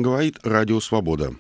говорит Радио Свобода.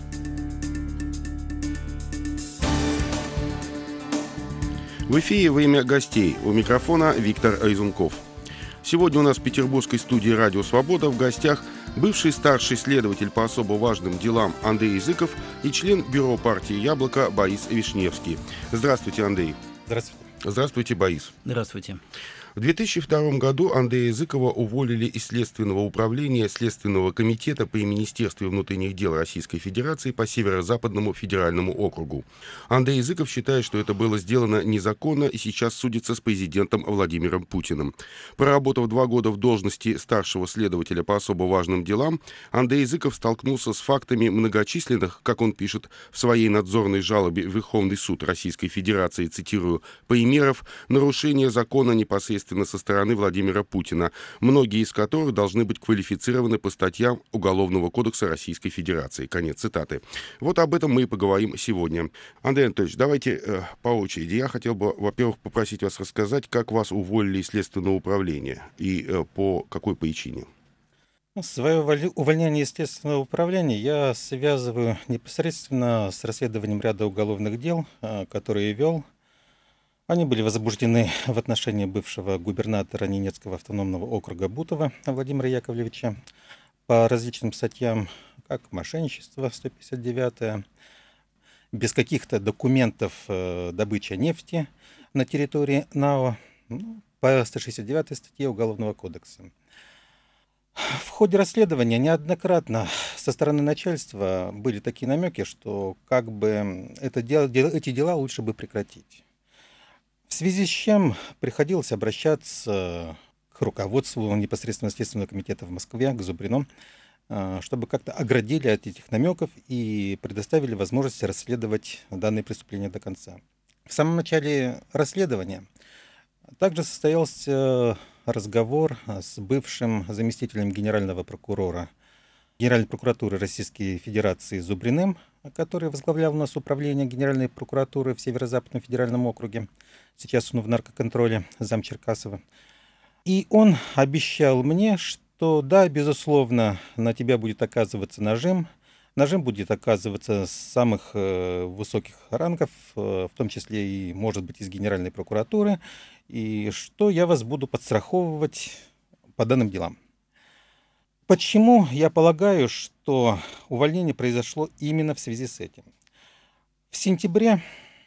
В эфире «Время гостей». У микрофона Виктор Резунков. Сегодня у нас в петербургской студии «Радио Свобода» в гостях бывший старший следователь по особо важным делам Андрей Языков и член бюро партии «Яблоко» Борис Вишневский. Здравствуйте, Андрей. Здравствуйте. Здравствуйте, Борис. Здравствуйте. В 2002 году Андрея Языкова уволили из Следственного управления Следственного комитета при Министерстве внутренних дел Российской Федерации по Северо-Западному федеральному округу. Андрей Языков считает, что это было сделано незаконно и сейчас судится с президентом Владимиром Путиным. Проработав 2 года в должности старшего следователя по особо важным делам, Андрей Языков столкнулся с фактами многочисленных, как он пишет в своей надзорной жалобе в Верховный суд Российской Федерации, цитирую, примеров нарушения закона непосредственно со стороны Владимира Путина, многие из которых должны быть квалифицированы по статьям Уголовного кодекса Российской Федерации. Конец цитаты. Вот об этом мы и поговорим сегодня. Андрей Анатольевич, давайте по очереди. Я хотел бы, во-первых, попросить вас рассказать, как вас уволили из Следственного управления и по какой причине. Свое увольнение из Следственного управления я связываю непосредственно с расследованием ряда уголовных дел, которые вел. Они были возбуждены в отношении бывшего губернатора Ненецкого автономного округа Бутова Владимира Яковлевича по различным статьям, как мошенничество 159, без каких-то документов добыча нефти на территории НАО, по 169 статье Уголовного кодекса. В ходе расследования неоднократно со стороны начальства были такие намеки, что как бы эти дела лучше бы прекратить. В связи с чем приходилось обращаться к руководству непосредственно Следственного комитета в Москве, к Зубрину, чтобы как-то оградили от этих намеков и предоставили возможность расследовать данные преступления до конца. В самом начале расследования также состоялся разговор с бывшим заместителем генерального прокурора Генеральной прокуратуры Российской Федерации Зубриным, который возглавлял у нас управление Генеральной прокуратуры в Северо-Западном федеральном округе. Сейчас он в наркоконтроле, зам Черкасова. И он обещал мне, что да, безусловно, на тебя будет оказываться нажим. Нажим будет оказываться с самых высоких рангов, в том числе и, может быть, из Генеральной прокуратуры, и что я вас буду подстраховывать по данным делам. Почему я полагаю, что увольнение произошло именно в связи с этим? В сентябре,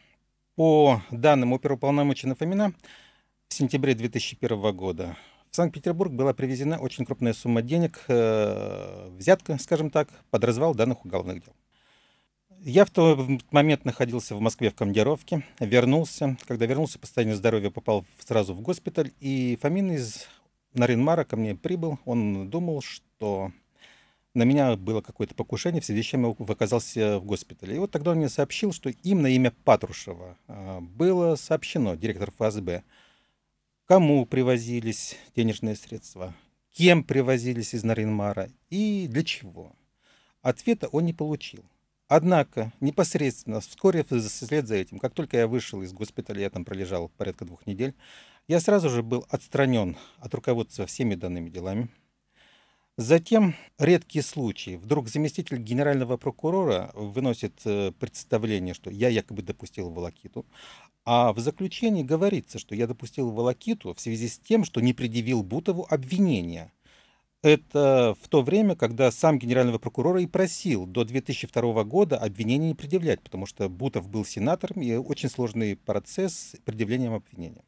по данным оперуполномоченного Фомина, в сентябре 2001 года в Санкт-Петербург была привезена очень крупная сумма денег, взятка, скажем так, под развал данных уголовных дел. Я в тот момент находился в Москве в командировке, вернулся. Когда вернулся, по состоянию здоровья попал сразу в госпиталь, и Фомин из Нарьян-Мара ко мне прибыл. Он думал, что на меня было какое-то покушение, в связи с чем я оказался в госпитале. И вот тогда он мне сообщил, что им на имя Патрушева было сообщено, директор ФСБ, кому привозились денежные средства, кем привозились из Нарьян-Мара и для чего. Ответа он не получил. Однако непосредственно вскоре вслед за этим, как только я вышел из госпиталя, я там пролежал порядка 2 недель, я сразу же был отстранен от руководства всеми данными делами. Затем, редкие случаи, вдруг заместитель генерального прокурора выносит представление, что я якобы допустил волокиту, а в заключении говорится, что я допустил волокиту в связи с тем, что не предъявил Бутову обвинения. Это в то время, когда сам генерального прокурора и просил до 2002 года обвинения не предъявлять, потому что Бутов был сенатором и очень сложный процесс с предъявлением обвинения.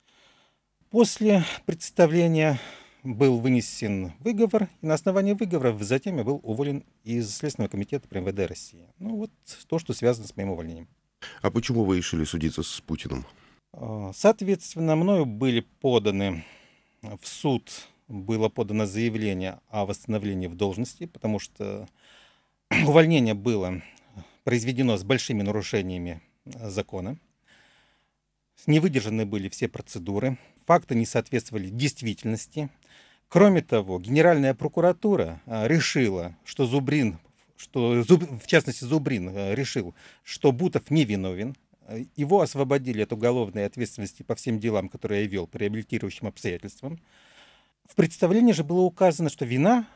После представления был вынесен выговор, и на основании выговора затем я был уволен из Следственного комитета при МВД России. Вот то, что связано с моим увольнением. А почему вы решили судиться с Путиным? Соответственно, мною были поданы в суд, было подано заявление о восстановлении в должности, потому что увольнение было произведено с большими нарушениями закона. Не выдержаны были все процедуры, факты не соответствовали действительности. Кроме того, Генеральная прокуратура решила, что в частности Зубрин решил, что Бутов невиновен. Его освободили от уголовной ответственности по всем делам, которые я вел, по реабилитирующим обстоятельствам. В представлении же было указано, что вина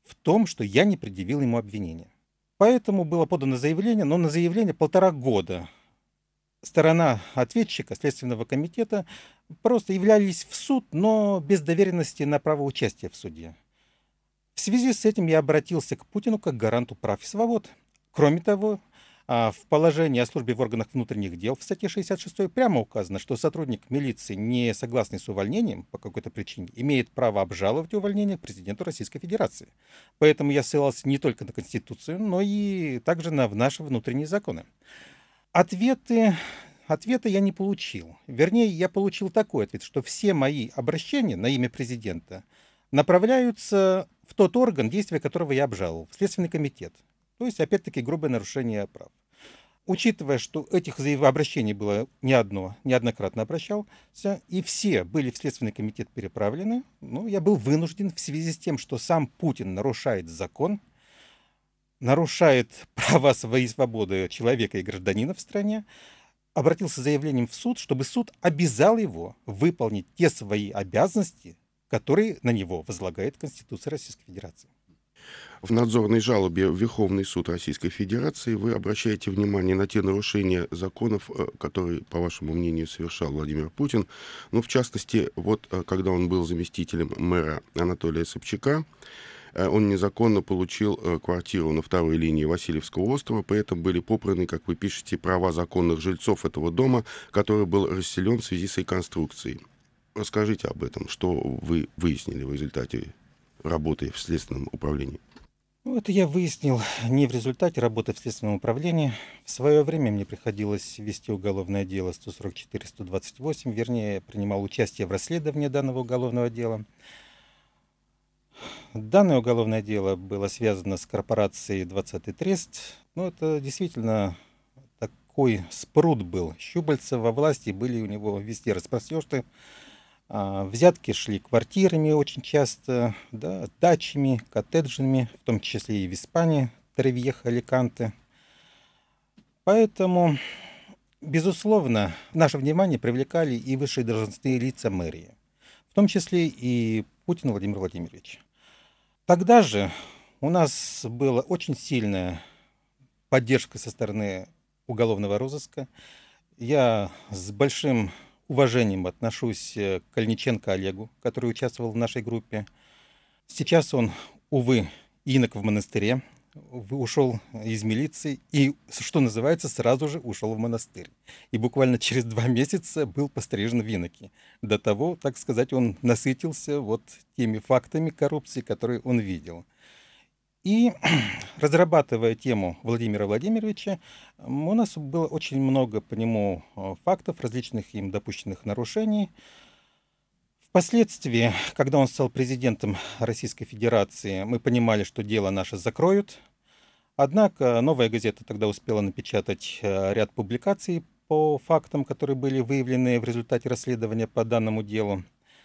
в том, что я не предъявил ему обвинения. Поэтому было подано заявление, но на заявление 1,5 года сторона ответчика Следственного комитета просто являлись в суд, но без доверенности на право участия в суде. В связи с этим я обратился к Путину как к гаранту прав и свобод. Кроме того, в положении о службе в органах внутренних дел в статье 66 прямо указано, что сотрудник милиции, не согласный с увольнением по какой-то причине, имеет право обжаловать увольнение к президенту Российской Федерации. Поэтому я ссылался не только на Конституцию, но и также на наши внутренние законы. Ответа я не получил. Вернее, я получил такой ответ, что все мои обращения на имя президента направляются в тот орган, действия которого я обжаловал, в Следственный комитет. То есть, опять-таки, грубое нарушение прав. Учитывая, что этих обращений было неоднократно обращался, и все были в Следственный комитет переправлены, я был вынужден в связи с тем, что сам Путин нарушает закон, нарушает права свои свободы человека и гражданина в стране, обратился с заявлением в суд, чтобы суд обязал его выполнить те свои обязанности, которые на него возлагает Конституция Российской Федерации. В надзорной жалобе в Верховный суд Российской Федерации вы обращаете внимание на те нарушения законов, которые, по вашему мнению, совершал Владимир Путин. В частности, когда он был заместителем мэра Анатолия Собчака, он незаконно получил квартиру на второй линии Васильевского острова, при этом были попраны, как вы пишете, права законных жильцов этого дома, который был расселен в связи с реконструкцией. Расскажите об этом, что вы выяснили в результате работы в Следственном управлении. Это я выяснил не в результате работы в Следственном управлении. В свое время мне приходилось вести уголовное дело 144-128, вернее, я принимал участие в расследовании данного уголовного дела. Данное уголовное дело было связано с корпорацией «20-й трест». Это действительно такой спрут был. Щупальца во власти были у него везде распростерты. Взятки шли квартирами очень часто, дачами, коттеджами, в том числе и в Испании, Торревьеха, Аликанте. Поэтому, безусловно, наше внимание привлекали и высшие должностные лица мэрии, в том числе и Путин Владимир Владимирович. Тогда же у нас была очень сильная поддержка со стороны уголовного розыска. Я с большим уважением отношусь к Кальниченко Олегу, который участвовал в нашей группе. Сейчас он, увы, инок в монастыре, ушел из милиции и, что называется, сразу же ушел в монастырь. И буквально через 2 месяца был пострижен в иноки. До того, так сказать, он насытился теми фактами коррупции, которые он видел. И разрабатывая тему Владимира Владимировича, у нас было очень много по нему фактов, различных им допущенных нарушений. Впоследствии, когда он стал президентом Российской Федерации, мы понимали, что дело наше закроют. Однако «Новая газета» тогда успела напечатать ряд публикаций по фактам, которые были выявлены в результате расследования по данному делу.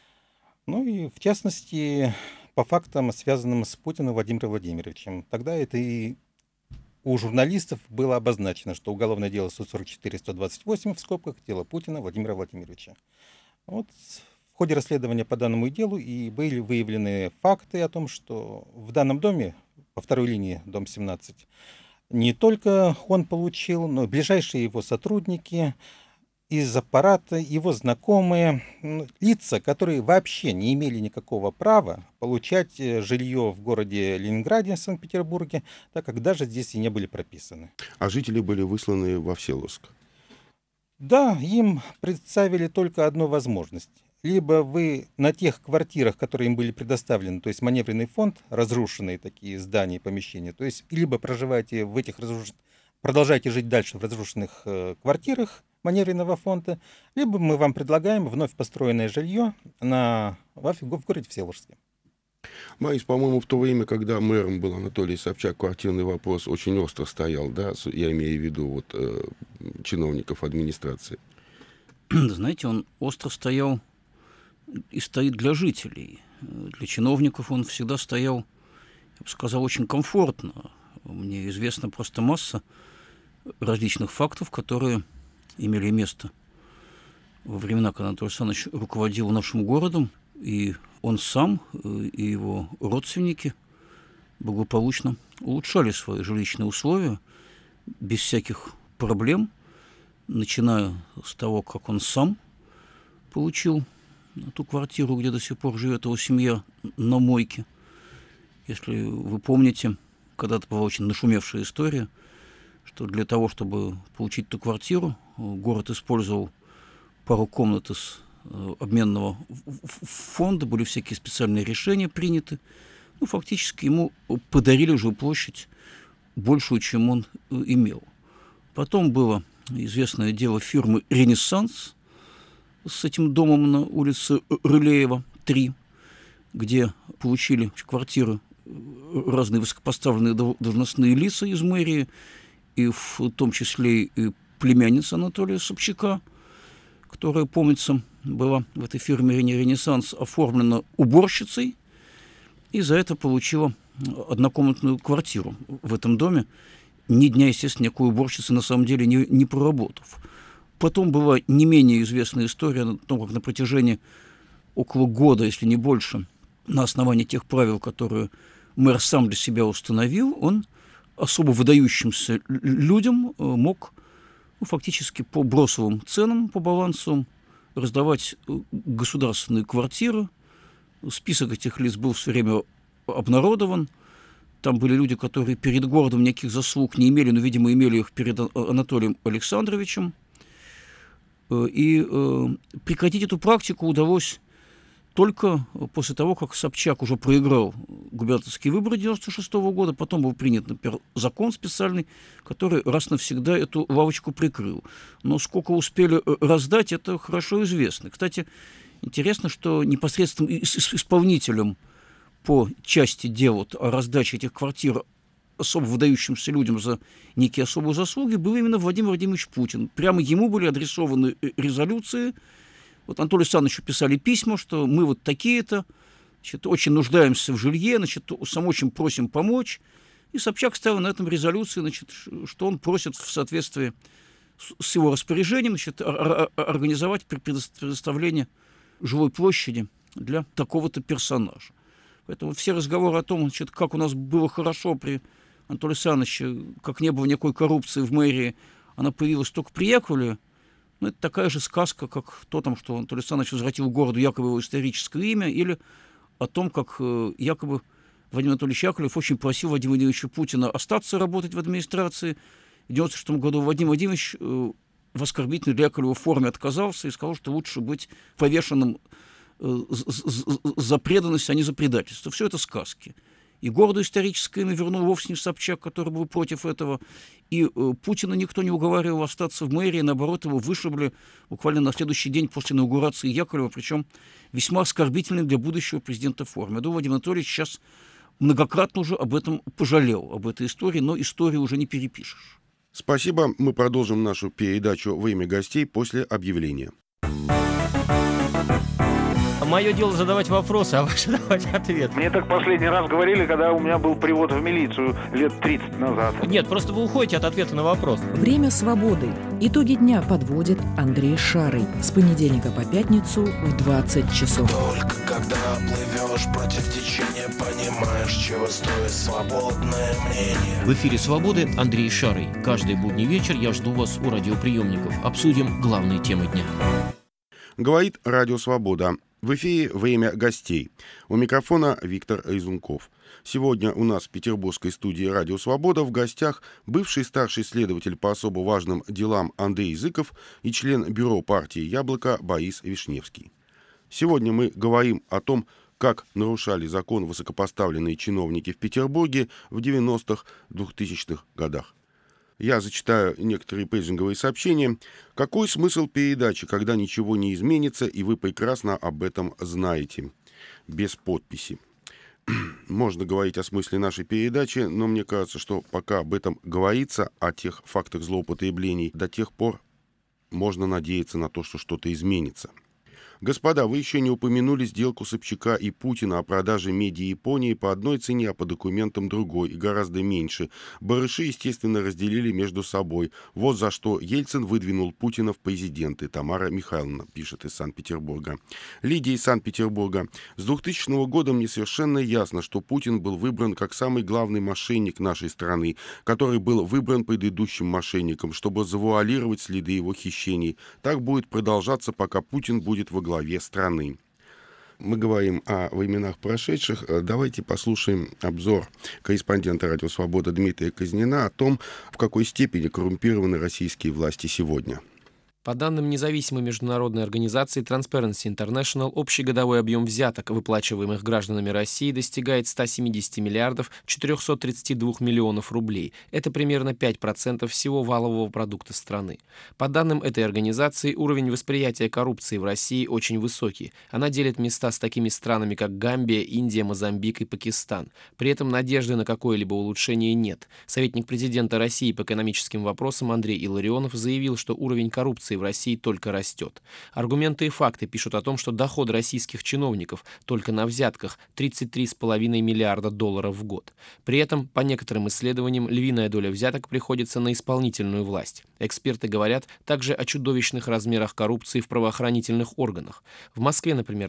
И в частности, по фактам, связанным с Путиным Владимиром Владимировичем. Тогда это и у журналистов было обозначено, что уголовное дело 144-128 в скобках дело Путина Владимира Владимировича. В ходе расследования по данному делу и были выявлены факты о том, что в данном доме, по второй линии, дом 17, не только он получил, но и ближайшие его сотрудники из аппарата, его знакомые, лица, которые вообще не имели никакого права получать жилье в городе Ленинграде, Санкт-Петербурге, так как даже здесь и не были прописаны. А жители были высланы во Всеволожск? Да, им представили только одну возможность. Либо вы на тех квартирах, которые им были предоставлены, то есть маневренный фонд, разрушенные такие здания и помещения, то есть либо проживаете в этих продолжайте жить дальше в разрушенных квартирах маневренного фонда, либо мы вам предлагаем вновь построенное жилье в городе Всеволожске. Борис, по-моему, в то время, когда мэром был Анатолий Собчак, квартирный вопрос очень остро стоял, да? Я имею в виду чиновников администрации. Знаете, он остро стоял и стоит для жителей. Для чиновников он всегда стоял, я бы сказал, очень комфортно. Мне известна просто масса различных фактов, которые имели место во времена, когда Анатолий Александрович руководил нашим городом, и он сам, и его родственники благополучно улучшали свои жилищные условия без всяких проблем, начиная с того, как он сам получил ту квартиру, где до сих пор живет его семья, на мойке. Если вы помните, когда-то была очень нашумевшая история, что для того, чтобы получить ту квартиру, город использовал пару комнат из обменного фонда, были всякие специальные решения приняты. Ну, фактически ему подарили жилую площадь большую, чем он имел. Потом было известное дело фирмы «Ренессанс» с этим домом на улице Рылеева, 3, где получили квартиры разные высокопоставленные должностные лица из мэрии, и в том числе и племянница Анатолия Собчака, которая, помнится, была в этой фирме «Ренессанс» оформлена уборщицей, и за это получила однокомнатную квартиру в этом доме, ни дня, естественно, никакой уборщицы на самом деле не проработав. Потом была не менее известная история о том, как на протяжении около года, если не больше, на основании тех правил, которые мэр сам для себя установил, он особо выдающимся людям мог фактически по бросовым ценам, по балансу раздавать государственные квартиры. Список этих лиц был все время обнародован. Там были люди, которые перед городом никаких заслуг не имели, но, видимо, имели их перед Анатолием Александровичем. И прекратить эту практику удалось только после того, как Собчак уже проиграл губернаторские выборы 1996 года. Потом был принят, например, закон специальный, который раз навсегда эту лавочку прикрыл. Но сколько успели раздать, это хорошо известно. Кстати, интересно, что непосредственным исполнителем по части дел о раздаче этих квартир особо выдающимся людям за некие особые заслуги был именно Владимир Владимирович Путин. Прямо ему были адресованы резолюции. Вот Анатолию Александровичу писали письма, что мы вот такие-то, значит, очень нуждаемся в жилье, значит, сам очень просим помочь. И Собчак ставил на этом резолюции, значит, что он просит в соответствии с его распоряжением, значит, организовать предоставление жилой площади для такого-то персонажа. Поэтому все разговоры о том, значит, как у нас было хорошо при Анатолии Александровиче, как не было никакой коррупции в мэрии, она появилась только при Яковлеве. Ну, это такая же сказка, как то, там, что Анатолий Александрович возвратил городу якобы его историческое имя, или о том, как якобы Владимир Анатольевич Яковлев очень просил Владимира Владимировича Путина остаться работать в администрации. В 1996 году Владимир Владимирович в оскорбительной для Яковлева форме отказался и сказал, что лучше быть повешенным за преданность, а не за предательство. Все это сказки. И городу историческое имя вернул вовсе не Собчак, который был против этого. И Путина никто не уговаривал остаться в мэрии. Наоборот, его вышибли буквально на следующий день после инаугурации Яковлева, причем весьма оскорбительной для будущего президента форме. Я думаю, Владимир Анатольевич сейчас многократно уже об этом пожалел, об этой истории, но историю уже не перепишешь. Спасибо. Мы продолжим нашу передачу во имя гостей после объявления. Мое дело задавать вопросы, а ваше давать ответ. Мне так последний раз говорили, когда у меня был привод в милицию лет 30 назад. Нет, просто вы уходите от ответа на вопрос. Время свободы. Итоги дня подводит Андрей Шарый. С понедельника по пятницу в 20 часов. Только когда плывешь против течения, понимаешь, чего стоит свободное мнение. В эфире «Свободы» Андрей Шарый. Каждый будний вечер я жду вас у радиоприемников. Обсудим главные темы дня. Говорит Радио Свобода. В эфире «Время гостей». У микрофона Виктор Резунков. Сегодня у нас в петербургской студии «Радио Свобода» в гостях бывший старший следователь по особо важным делам Андрей Зыков и член бюро партии «Яблоко» Борис Вишневский. Сегодня мы говорим о том, как нарушали закон высокопоставленные чиновники в Петербурге в 90-х, 2000-х годах. Я зачитаю некоторые пейджинговые сообщения. Какой смысл передачи, когда ничего не изменится, и вы прекрасно об этом знаете? Без подписи. Можно говорить о смысле нашей передачи, но мне кажется, что пока об этом говорится, о тех фактах злоупотреблений, до тех пор можно надеяться на то, что что-то изменится. Господа, вы еще не упомянули сделку Собчака и Путина о продаже медиа Японии по одной цене, а по документам другой, и гораздо меньше. Барыши, естественно, разделили между собой. Вот за что Ельцин выдвинул Путина в президенты. Тамара Михайловна пишет из Санкт-Петербурга. Лидия из Санкт-Петербурга. С 2000 года мне совершенно ясно, что Путин был выбран как самый главный мошенник нашей страны, который был выбран предыдущим мошенником, чтобы завуалировать следы его хищений. Так будет продолжаться, пока Путин будет во главе страны. Мы говорим о временах прошедших. Давайте послушаем обзор корреспондента «Радио Свобода» Дмитрия Казнина о том, в какой степени коррумпированы российские власти сегодня. По данным независимой международной организации Transparency International, общий годовой объем взяток, выплачиваемых гражданами России, достигает 170 миллиардов 432 миллионов рублей. Это примерно 5% всего валового продукта страны. По данным этой организации, уровень восприятия коррупции в России очень высокий. Она делит места с такими странами, как Гамбия, Индия, Мозамбик и Пакистан. При этом надежды на какое-либо улучшение нет. Советник президента России по экономическим вопросам Андрей Илларионов заявил, что уровень коррупции в России только растет. Аргументы и факты пишут о том, что доходы российских чиновников только на взятках 33,5 миллиарда долларов в год. При этом, по некоторым исследованиям, львиная доля взяток приходится на исполнительную власть. Эксперты говорят также о чудовищных размерах коррупции в правоохранительных органах. В Москве, например,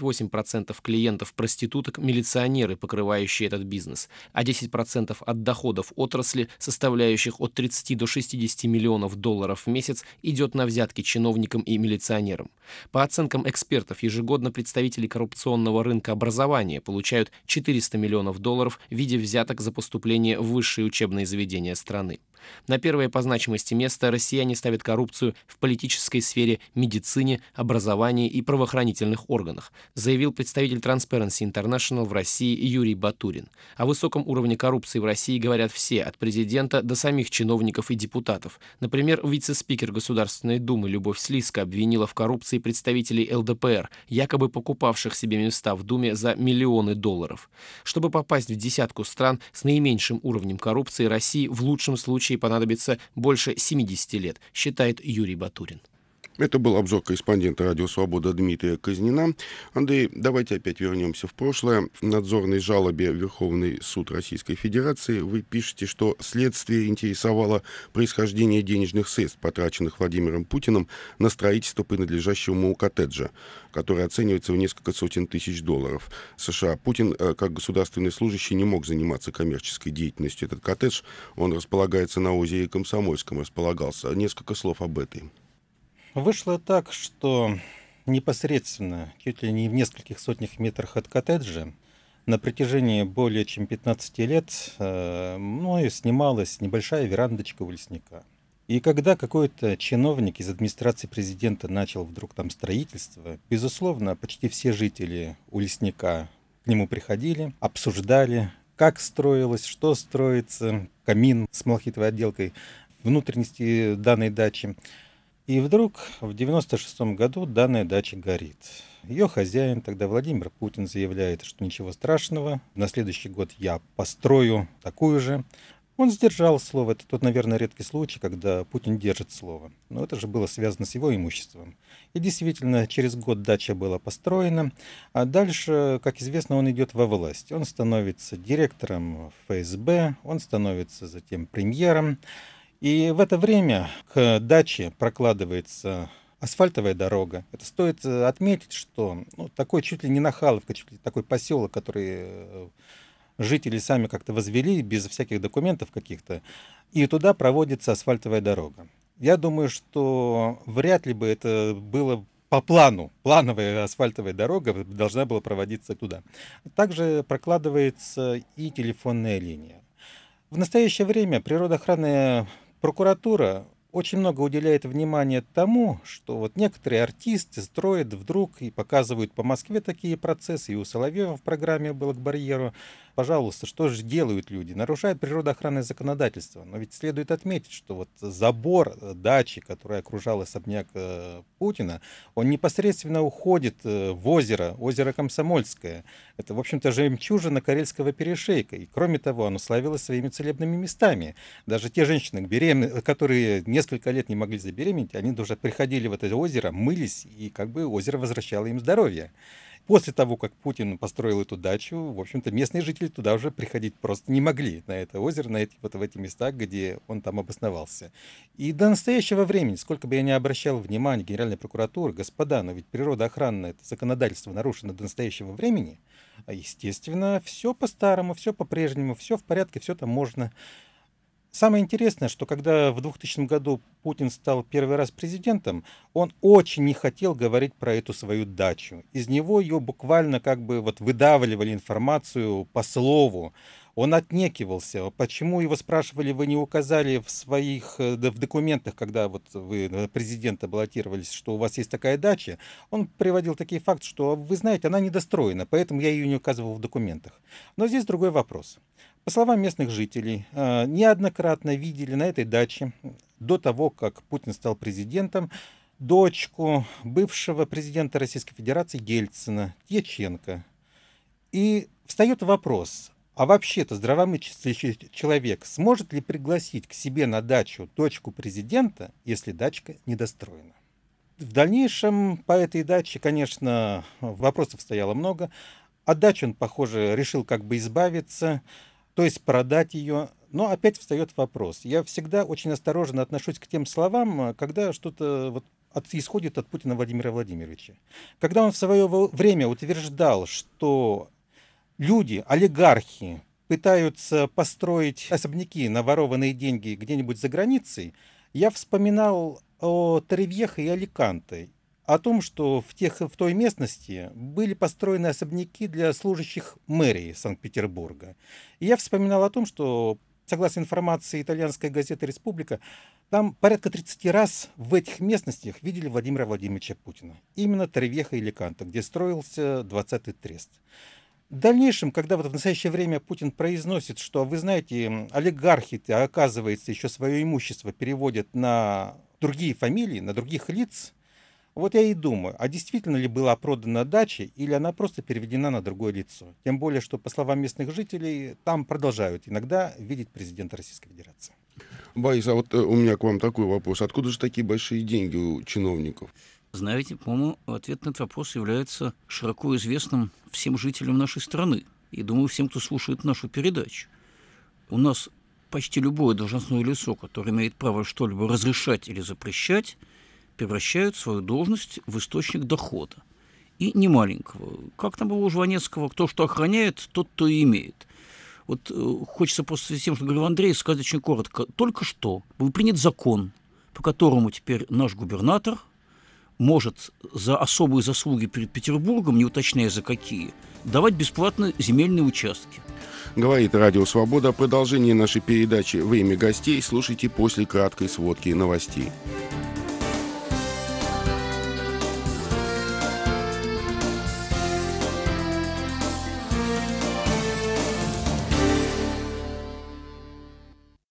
28% клиентов проституток – милиционеры, покрывающие этот бизнес, а 10% от доходов отрасли, составляющих от 30 до 60 миллионов долларов в месяц, идет на взятки чиновникам и милиционерам. По оценкам экспертов, ежегодно представители коррупционного рынка образования получают 400 миллионов долларов в виде взяток за поступление в высшие учебные заведения страны. На первое по значимости место россияне ставят коррупцию в политической сфере, медицине, образовании и правоохранительных органах, заявил представитель Transparency International в России Юрий Батурин. О высоком уровне коррупции в России говорят все, от президента до самих чиновников и депутатов. Например, вице-спикер Государственной Думы Любовь Слизко обвинила в коррупции представителей ЛДПР, якобы покупавших себе места в Думе за миллионы долларов. Чтобы попасть в десятку стран с наименьшим уровнем коррупции, России в лучшем случае понадобится больше 70 лет, считает Юрий Батурин. Это был обзор корреспондента «Радио Свобода» Дмитрия Казнина. Андрей, давайте опять вернемся в прошлое. В надзорной жалобе в Верховный суд Российской Федерации вы пишете, что следствие интересовало происхождение денежных средств, потраченных Владимиром Путиным на строительство принадлежащего ему коттеджа, который оценивается в несколько сотен тысяч долларов США. Путин, как государственный служащий, не мог заниматься коммерческой деятельностью. Этот коттедж, он располагается на озере Комсомольском, располагался. Несколько слов об этой. Вышло так, что непосредственно, чуть ли не в нескольких сотнях метрах от коттеджа, на протяжении более чем 15 лет снималась небольшая верандочка у лесника. И когда какой-то чиновник из администрации президента начал вдруг там строительство, безусловно, почти все жители у лесника к нему приходили, обсуждали, как строилось, что строится, камин с малахитовой отделкой, внутренности данной дачи. И вдруг в 1996 году данная дача горит. Ее хозяин, тогда Владимир Путин, заявляет, что ничего страшного, на следующий год я построю такую же. Он сдержал слово. Это тот, наверное, редкий случай, когда Путин держит слово. Но это же было связано с его имуществом. И действительно, через год дача была построена. А дальше, как известно, он идет во власть. Он становится директором ФСБ, он становится затем премьером. И в это время к даче прокладывается асфальтовая дорога. Это стоит отметить, что такой чуть ли не Нахаловка, чуть ли такой поселок, который жители сами как-то возвели без всяких документов каких-то, и туда проводится асфальтовая дорога. Я думаю, что вряд ли бы это было по плану. Плановая асфальтовая дорога должна была проводиться туда. Также прокладывается и телефонная линия. В настоящее время природоохранная прокуратура очень много уделяет внимания тому, что вот некоторые артисты строят вдруг и показывают по Москве такие процессы. И у Соловьева в программе было «К барьеру» пожалуйста, что же делают люди? Нарушают природоохранное законодательство. Но ведь следует отметить, что вот забор дачи, который окружал особняк Путина, он непосредственно уходит в озеро Комсомольское. Это, в общем-то, жемчужина Карельского перешейка. И, кроме того, оно славилось своими целебными местами. Даже те женщины, которые несколько лет не могли забеременеть, они даже приходили в это озеро, мылись, и как бы озеро возвращало им здоровье. После того, как Путин построил эту дачу, в общем-то, местные жители туда уже приходить просто не могли, на это озеро, в эти места, где он там обосновался. И до настоящего времени, сколько бы я ни обращал внимания Генеральной прокуратуры, господа, но ведь природоохранное это законодательство нарушено до настоящего времени, а естественно, все по-старому, все по-прежнему, все в порядке, все там можно. Самое интересное, что когда в 2000 году Путин стал первый раз президентом, он очень не хотел говорить про эту свою дачу. Из него ее буквально как бы вот выдавливали информацию по слову. Он отнекивался. Почему его спрашивали, вы не указали в документах, когда вот вы на президента баллотировались, что у вас есть такая дача? Он приводил такие факты, что, вы знаете, она недостроена, поэтому я ее не указывал в документах. Но здесь другой вопрос. По словам местных жителей, неоднократно видели на этой даче, до того, как Путин стал президентом, дочку бывшего президента Российской Федерации Ельцина, Дьяченко. И встает вопрос, а вообще-то здравомыслящий человек сможет ли пригласить к себе на дачу дочку президента, если дачка недостроена? В дальнейшем по этой даче, конечно, вопросов стояло много. От дачи он, похоже, решил как бы избавиться, то есть продать ее. Но опять встает вопрос. Я всегда очень осторожно отношусь к тем словам, когда что-то исходит от Путина Владимира Владимировича. Когда он в свое время утверждал, что люди, олигархи, пытаются построить особняки на ворованные деньги где-нибудь за границей, я вспоминал о Торревьехо и Аликанте, о том, что в той местности были построены особняки для служащих мэрии Санкт-Петербурга. И я вспоминал о том, что, согласно информации итальянской газеты «Республика», там порядка 30 раз в этих местностях видели Владимира Владимировича Путина. Именно Торревьехо и Аликанте, где строился 20-й трест. В дальнейшем, когда в настоящее время Путин произносит, что, вы знаете, олигархи, оказывается, еще свое имущество переводят на другие фамилии, на других лиц, вот я и думаю, а действительно ли была продана дача, или она просто переведена на другое лицо? Тем более, что, по словам местных жителей, там продолжают иногда видеть президента Российской Федерации. Борис, а вот у меня к вам такой вопрос. Откуда же такие большие деньги у чиновников? Знаете, по-моему, ответ на этот вопрос является широко известным всем жителям нашей страны. И, думаю, всем, кто слушает нашу передачу. У нас почти любое должностное лицо, которое имеет право что-либо разрешать или запрещать, превращают свою должность в источник дохода. И не маленького. Как там было у Жванецкого, кто что охраняет, тот то и имеет. Вот хочется просто тем, что говорил Андрей, сказать очень коротко. Только что был принят закон, по которому теперь наш губернатор может за особые заслуги перед Петербургом, не уточняя за какие, давать бесплатно земельные участки. Говорит Радио Свобода. Продолжение нашей передачи «Время гостей» слушайте после краткой сводки новостей.